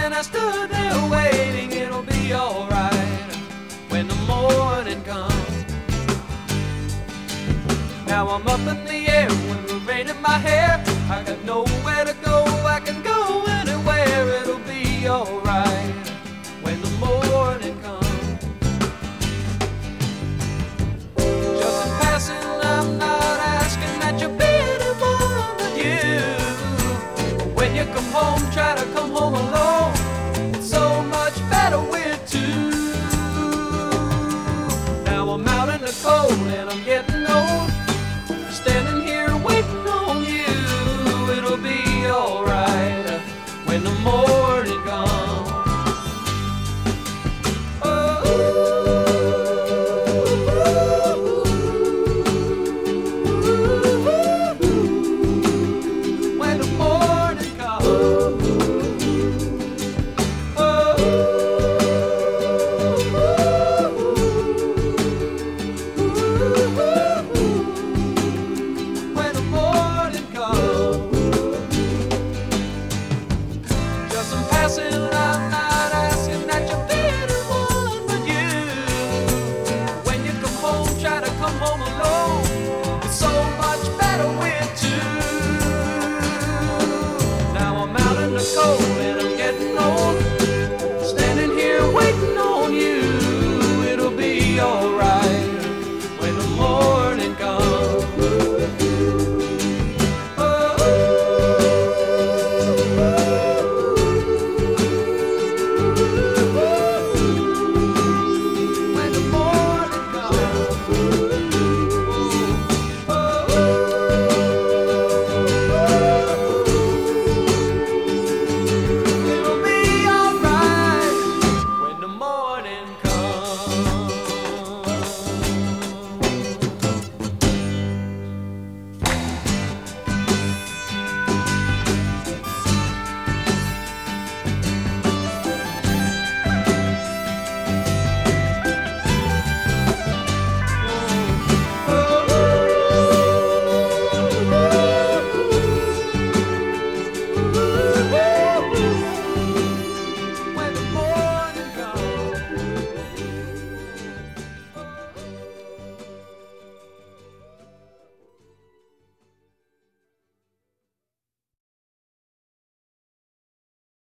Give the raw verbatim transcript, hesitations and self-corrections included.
and I stood there waiting. It'll be alright when the morning comes. Now I'm up in the air with the rain in my hair. I got nowhere to go, I can go anywhere. It'll be alright when the morning comes. Just in passing, I'm not asking that you be anyone but you. When you come home, try to come home alone. It's so much better with two. Now I'm out in the cold and I'm getting